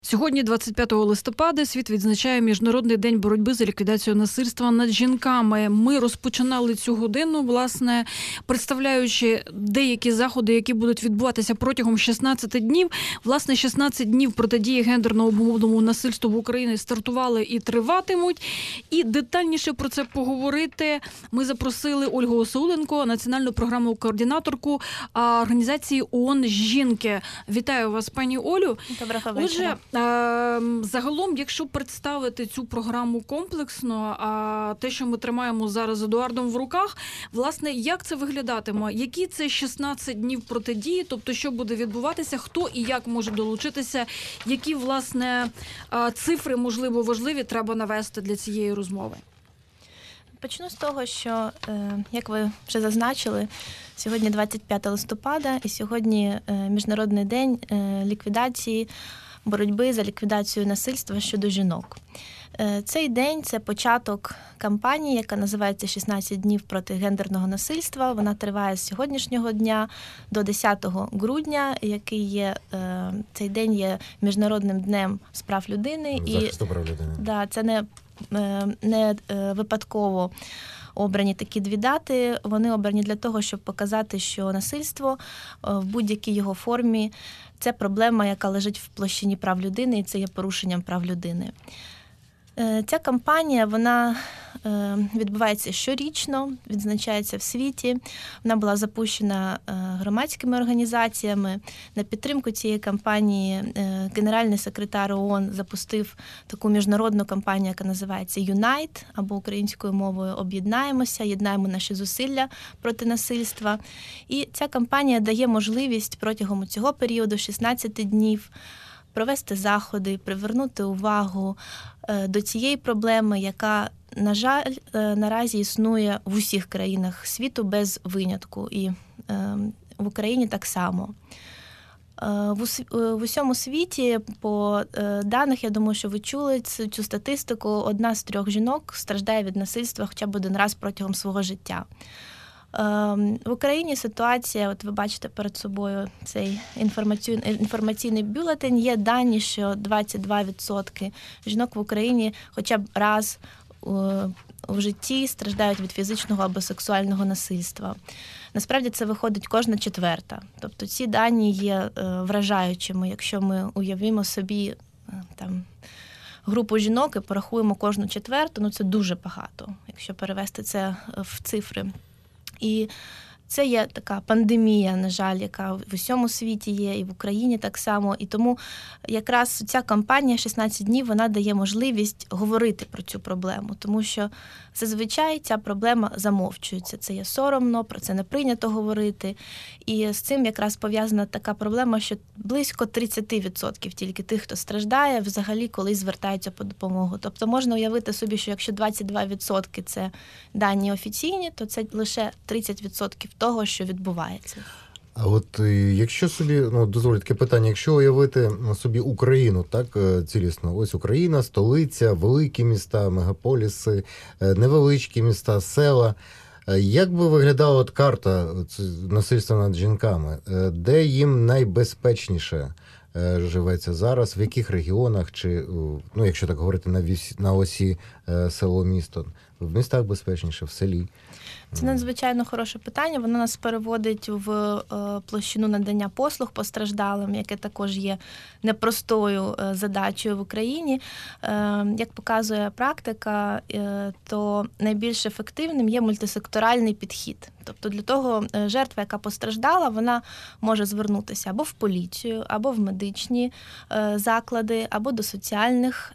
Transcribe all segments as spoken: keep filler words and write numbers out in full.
Сьогодні, двадцять п'ятого листопада, світ відзначає Міжнародний день боротьби за ліквідацію насильства над жінками. Ми розпочинали цю годину, власне, представляючи деякі заходи, які будуть відбуватися протягом шістнадцяти днів. Власне, шістнадцять днів протидії гендерно-обумовленому насильству в Україні стартували і триватимуть. І детальніше про це поговорити ми запросили Ольгу Осауленко, національну програмну координаторку організації ООН «Жінки». Вітаю вас, пані Олю. Доброго вечора. Отже, загалом, якщо представити цю програму комплексно, а те, що ми тримаємо зараз з Едуардом в руках, власне, як це виглядатиме? Які це шістнадцять днів протидії? Тобто, що буде відбуватися? Хто і як може долучитися? Які, власне, цифри, можливо, важливі треба навести для цієї розмови? Почну з того, що, як ви вже зазначили, сьогодні двадцять п'ятого листопада і сьогодні Міжнародний день ліквідації боротьби за ліквідацію насильства щодо жінок. Цей день – це початок кампанії, яка називається «шістнадцять днів проти гендерного насильства». Вона триває з сьогоднішнього дня до десятого грудня, який є, цей день є Міжнародним днем з прав людини. Захисту прав людини. Да, це не, не випадково обрані такі дві дати. Вони обрані для того, щоб показати, що насильство в будь-якій його формі – це проблема, яка лежить в площині прав людини, і це є порушенням прав людини. Ця кампанія, вона відбувається щорічно, відзначається в світі. Вона була запущена громадськими організаціями. На підтримку цієї кампанії генеральний секретар ООН запустив таку міжнародну кампанію, яка називається «Юнайт», або українською мовою «Об'єднаємося», «Єднаємо наші зусилля проти насильства». І ця кампанія дає можливість протягом цього періоду, шістнадцяти днів, провести заходи, привернути увагу до цієї проблеми, яка, на жаль, наразі існує в усіх країнах світу без винятку, і в Україні так само. В усьому світі, по даних, я думаю, що ви чули цю статистику, одна з трьох жінок страждає від насильства хоча б один раз протягом свого життя. В Україні ситуація, от ви бачите перед собою цей інформаційний, інформаційний бюлетень, є дані, що двадцять два відсотки жінок в Україні хоча б раз в житті страждають від фізичного або сексуального насильства. Насправді це виходить кожна четверта. Тобто ці дані є вражаючими, якщо ми уявимо собі там групу жінок і порахуємо кожну четверту, ну це дуже багато, якщо перевести це в цифри. І це є така пандемія, на жаль, яка в усьому світі є, і в Україні так само. І тому якраз ця кампанія «шістнадцять днів», вона дає можливість говорити про цю проблему, тому що зазвичай ця проблема замовчується. Це є соромно, про це не прийнято говорити. І з цим якраз пов'язана така проблема, що близько тридцять відсотків тільки тих, хто страждає, взагалі колись звертаються по допомогу. Тобто можна уявити собі, що якщо двадцять два відсотки це дані офіційні, то це лише тридцять відсотків того, що відбувається. А от якщо собі, ну, дозволю таке питання, якщо уявити собі Україну, так, цілісно, ось Україна, столиця, великі міста, мегаполіси, невеличкі міста, села, як би виглядала от карта насильства над жінками? Де їм найбезпечніше живеться зараз, в яких регіонах, чи, ну, якщо так говорити, на, вісі, на осі село-місто, в містах безпечніше, в селі? Це надзвичайно хороше питання. Воно нас переводить в площину надання послуг постраждалим, яке також є непростою задачею в Україні. Як показує практика, то найбільш ефективним є мультисекторальний підхід. Тобто для того жертва, яка постраждала, вона може звернутися або в поліцію, або в медичні заклади, або до соціальних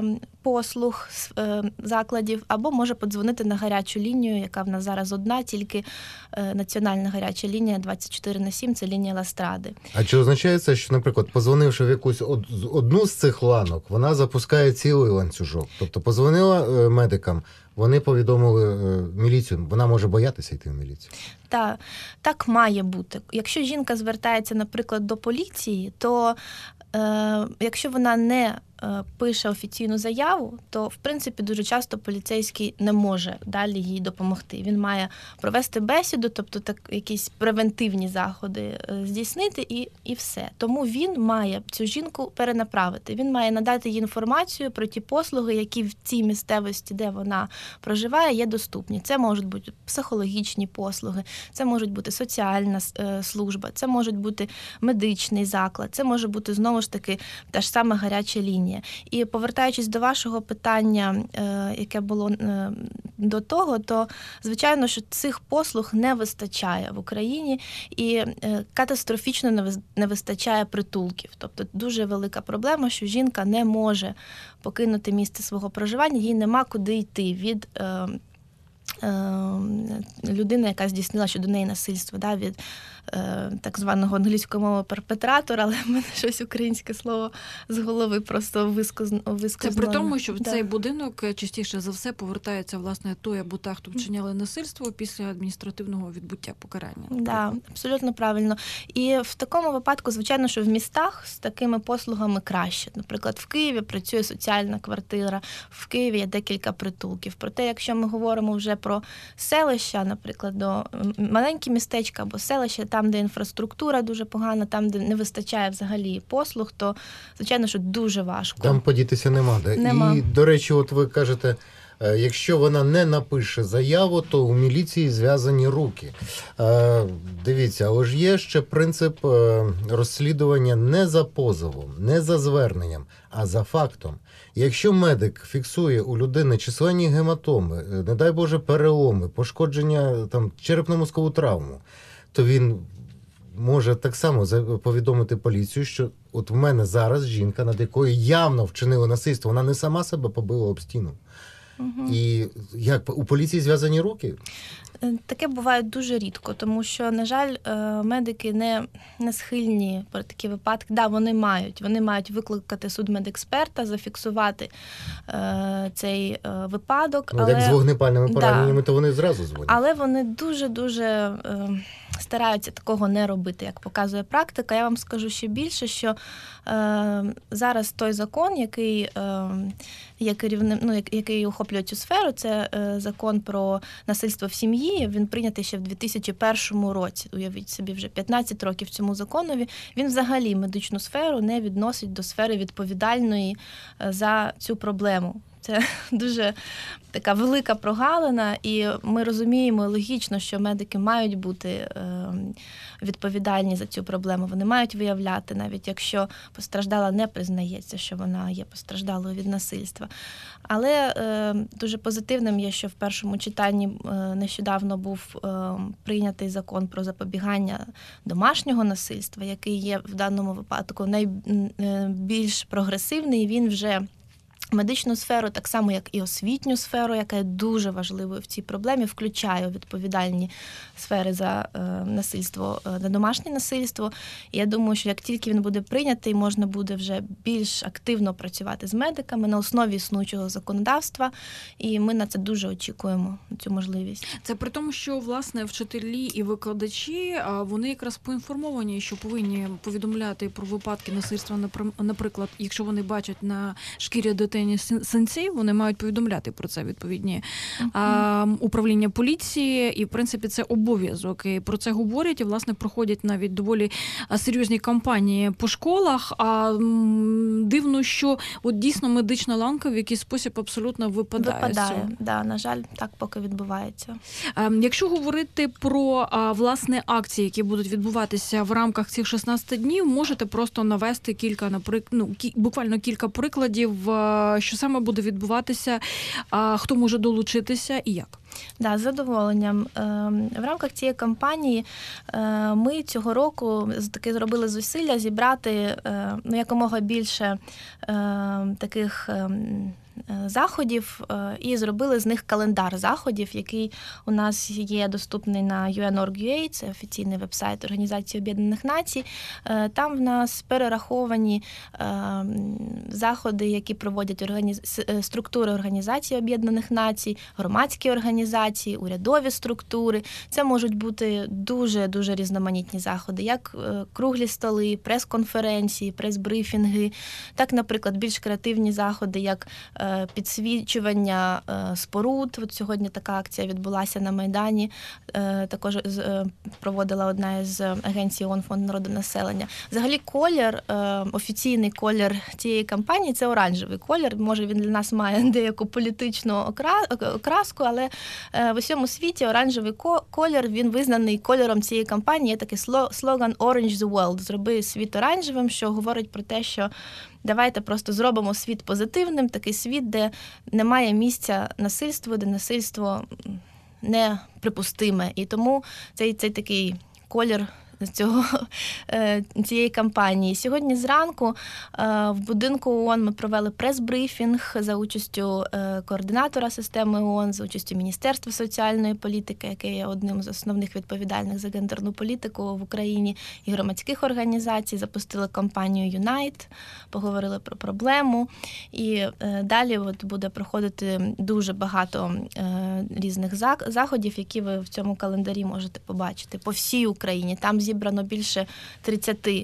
послуг закладів, або може подзвонити на гарячу лінію, яка в нас зараз одна, тільки національна гаряча лінія двадцять чотири на сім, це лінія Ластради. А чи означає це, що, наприклад, позвонивши в якусь одну з цих ланок, вона запускає цілий ланцюжок? Тобто позвонила медикам, вони повідомили міліцію, вона може боятися йти в міліцію? Так, так має бути. Якщо жінка звертається, наприклад, до поліції, то е, якщо вона не е, пише офіційну заяву, то в принципі дуже часто поліцейський не може далі їй допомогти. Він має провести бесіду, тобто так якісь превентивні заходи е, здійснити, і, і все. Тому він має цю жінку перенаправити. Він має надати їй інформацію про ті послуги, які в цій місцевості, де вона проживає, є доступні. Це можуть бути психологічні послуги, це можуть бути соціальна е, служба, це можуть бути медичний заклад, це може бути знову ж таки та ж сама гаряча лінія. І повертаючись до вашого питання, е, яке було е, до того, то звичайно, що цих послуг не вистачає в Україні і е, катастрофічно не, вис, не вистачає притулків. Тобто дуже велика проблема, що жінка не може покинути місце свого проживання, їй нема куди йти від е, людина, яка здійснила щодо неї насильство, да, від е, так званого англійської мови перпетратора, але в мене щось українське слово з голови просто вискознуло. Це при тому, що в да. цей будинок частіше за все повертається, власне, той або та, хто вчиняли насильство після адміністративного відбуття покарання. Да, абсолютно правильно. І в такому випадку, звичайно, що в містах з такими послугами краще. Наприклад, в Києві працює соціальна квартира, в Києві є декілька притулків. Проте, якщо ми говоримо вже про селища, наприклад, до маленькі містечка або селища, там, де інфраструктура дуже погана, там, де не вистачає взагалі послуг, то, звичайно, що дуже важко. Там подітися нема де. Нема. І, до речі, от ви кажете, якщо вона не напише заяву, то у міліції зв'язані руки. Дивіться, але ж є ще принцип розслідування не за позовом, не за зверненням, а за фактом. Якщо медик фіксує у людини численні гематоми, не дай Боже переломи, пошкодження там черепно-мозкову травму, то він може так само повідомити поліцію, що от в мене зараз жінка, над якою явно вчинили насильство, вона не сама себе побила об стіну. Угу. І як у поліції зв'язані руки? Таке буває дуже рідко, тому що, на жаль, медики не, не схильні про такі випадки. Да, вони мають. Вони мають викликати судмедексперта, зафіксувати е, цей е, випадок. Ну, але... як з вогнепальними пораненнями, да. то вони зразу дзвонять. Але вони дуже-дуже е, стараються такого не робити, як показує практика. Я вам скажу ще більше, що е, зараз той закон, який е, є керівним, ну, який охоплює цю сферу, це е, закон про насильство в сім'ї. Він прийнятий ще в дві тисячі першому році. Уявіть собі, вже п'ятнадцять років цьому законові. Він взагалі медичну сферу не відносить до сфери відповідальної за цю проблему. Це дуже така велика прогалина, і ми розуміємо логічно, що медики мають бути відповідальні за цю проблему. Вони мають виявляти, навіть якщо постраждала не признається, що вона є постраждалою від насильства. Але дуже позитивним є, що в першому читанні нещодавно був прийнятий закон про запобігання домашнього насильства, який є в даному випадку найбільш прогресивний. Він вже медичну сферу, так само як і освітню сферу, яка є дуже важливою в цій проблемі, включає відповідальні сфери за е, насильство, е, за домашнє насильство. І я думаю, що як тільки він буде прийнятий, можна буде вже більш активно працювати з медиками на основі існуючого законодавства, і ми на це дуже очікуємо, на цю можливість. Це при тому, що, власне, вчителі і викладачі, вони якраз поінформовані, що повинні повідомляти про випадки насильства, наприклад, якщо вони бачать на шкірі дитини синці, вони мають повідомляти про це відповідні uh-huh. а, управління поліції, і, в принципі, це обов'язок. І про це говорять, і, власне, проходять навіть доволі серйозні кампанії по школах, а м, дивно, що от дійсно медична ланка в якийсь спосіб абсолютно випадає. Випадає, да, на жаль, так поки відбувається. А, якщо говорити про, а, власне, акції, які будуть відбуватися в рамках цих шістнадцяти днів, можете просто навести кілька, наприклад, ну, кі, буквально кілька прикладів, що саме буде відбуватися, хто може долучитися і як? Да, з задоволенням. В рамках цієї кампанії ми цього року таки зробили зусилля зібрати ну, якомога більше таких заходів і зробили з них календар заходів, який у нас є доступний на ю ен точка орг точка ю ей, це офіційний вебсайт Організації Об'єднаних Націй. Там в нас перераховані заходи, які проводять організ... структури Організації Об'єднаних Націй, громадські організації, урядові структури. Це можуть бути дуже-дуже різноманітні заходи, як круглі столи, прес-конференції, прес-брифінги, так, наприклад, більш креативні заходи, як підсвічування споруд. От сьогодні така акція відбулася на Майдані, також проводила одна із агенцій ООН «Фонд народонаселення». Взагалі колір, офіційний колір цієї кампанії – це оранжевий колір. Може, він для нас має деяку політичну окраску, але в усьому світі оранжевий колір, він визнаний кольором цієї кампанії. Є такий слоган «Orange the world» – «Зроби світ оранжевим», що говорить про те, що давайте просто зробимо світ позитивним, такий світ, де немає місця насильству, де насильство неприпустиме. І тому цей, цей такий колір цього, цієї кампанії. Сьогодні зранку в будинку ООН ми провели прес-брифінг за участю координатора системи ООН, за участю Міністерства соціальної політики, яке є одним з основних відповідальних за гендерну політику в Україні, і громадських організацій. Запустили кампанію «Unite», поговорили про проблему. І далі от буде проходити дуже багато різних заходів, які ви в цьому календарі можете побачити по всій Україні. Там зібрано більше тридцять е,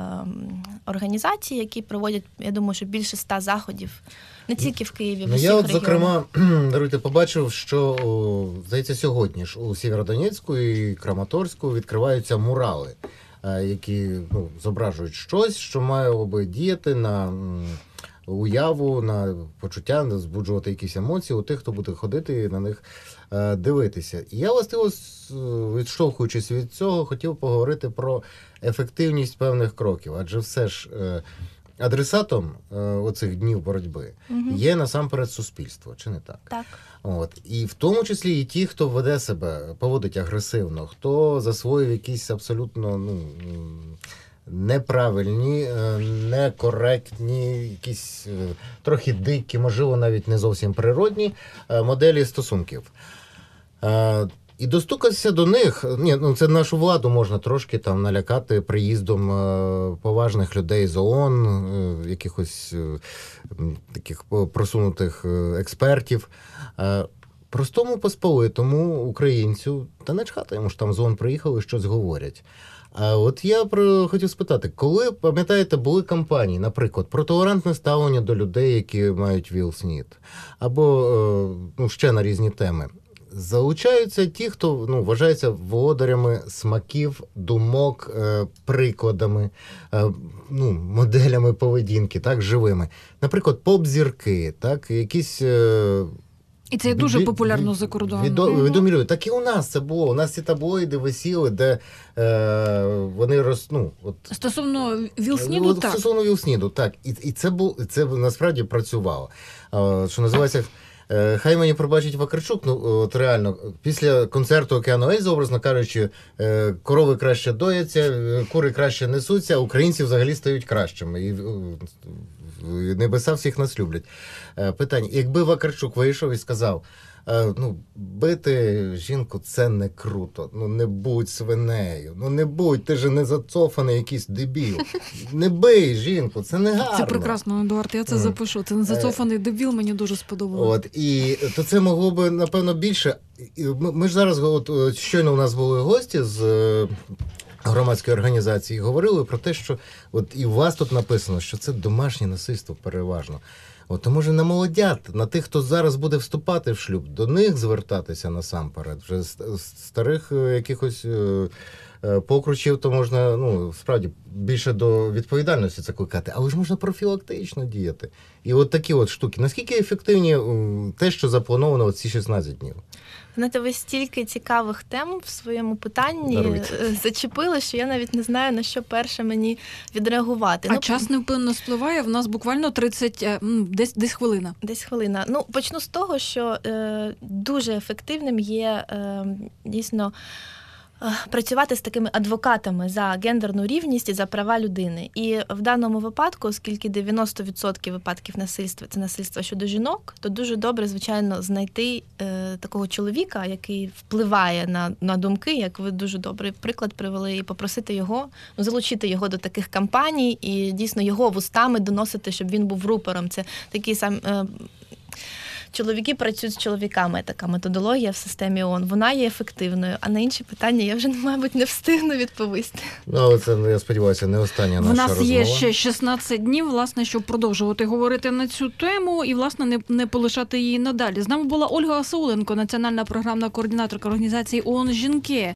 організацій, які проводять, я думаю, що більше ста заходів, не тільки в Києві, в ну, усіх я от, регіонах. зокрема, даруйте, побачив, що, о, здається, сьогодні ж у Сєвєродонецьку і Краматорську відкриваються мурали, які ну, зображують щось, що має би діяти на м, уяву, на почуття, збуджувати якісь емоції у тих, хто буде ходити і на них е, дивитися. І я, власне, відштовхуючись від цього, хотів поговорити про ефективність певних кроків. Адже все ж е, адресатом е, оцих днів боротьби угу. є насамперед суспільство, чи не так? Так. От. І в тому числі і ті, хто веде себе, поводить агресивно, хто засвоїв якісь абсолютно ну, неправильні, некоректні, якісь трохи дикі, можливо, навіть не зовсім природні моделі стосунків. І достукатися до них, ні, ну це нашу владу можна трошки там налякати приїздом е, поважних людей з ООН, е, якихось е, таких просунутих експертів. Е, простому посполитому українцю, та не чхати йому ж там з ООН приїхали, щось говорять. А от я про хотів спитати, коли, пам'ятаєте, були кампанії, наприклад, про толерантне ставлення до людей, які мають ВІЛ-СНІД, або е, ну, ще на різні теми. Залучаються ті, хто ну, вважається володарями смаків, думок, е, прикладами, е, ну, моделями поведінки, так, живими. Наприклад, поп-зірки, так, якісь... Е, І це дуже від, популярно від, за кордоном. Відомі, відомі люди. Так і у нас це було. У нас ці таблоїди висіли, де е, вони роз... Ну, от, стосовно ВІЛ-СНІДу, так. Стосовно ВІЛ-СНІДу, так. І, і це, бу, це насправді працювало. Е, що називається... Хай мені пробачить Вакарчук, ну от реально, після концерту «Океану Ельзи», образно кажучи, корови краще дояться, кури краще несуться, а українці взагалі стають кращими. І небеса всіх нас люблять. Питання, якби Вакарчук вийшов і сказав, ну, бити жінку – це не круто, ну не будь свинею, ну не будь, ти же не зацофаний якийсь дебіл. Не бий жінку, це не гарно. Це прекрасно, Едуард, я це mm. запишу. Це не зацофаний дебіл, мені дуже сподобалося. От, і то це могло би, напевно, більше. Ми, ми ж зараз, от, щойно у нас були гості з громадської організації, говорили про те, що от і у вас тут написано, що це домашнє насильство переважно. От, то може на молодят, на тих, хто зараз буде вступати в шлюб, до них звертатися насамперед. Вже старих якихось покручів, то можна, ну, справді, більше до відповідальності це кликати, але ж можна профілактично діяти. І от такі от штуки. Наскільки ефективні те, що заплановано ці шістнадцять днів? Знаєте, ви стільки цікавих тем в своєму питанні Даруйте. Зачепили, що я навіть не знаю, на що перше мені відреагувати. А ну, час невпинно спливає, в нас буквально тридцять, десь, десь хвилина. Десь хвилина. Ну, почну з того, що е, дуже ефективним є е, дійсно працювати з такими адвокатами за гендерну рівність і за права людини. І в даному випадку, оскільки дев'яносто відсотків випадків насильства – це насильство щодо жінок, то дуже добре, звичайно, знайти е, такого чоловіка, який впливає на, на думки, як ви дуже добрий приклад привели, і попросити його, ну, залучити його до таких кампаній і дійсно його вустами доносити, щоб він був рупором. Це такий сам... Е, Чоловіки працюють з чоловіками, така методологія в системі ООН. Вона є ефективною, а на інші питання я вже, мабуть, не встигну відповісти. Ну, але це, я сподіваюся, не остання наша розмова. В нас є ще шістнадцять днів, власне, щоб продовжувати говорити на цю тему і, власне, не, не полишати її надалі. З нами була Ольга Асауленко, національна програмна координаторка організації ООН «Жінки».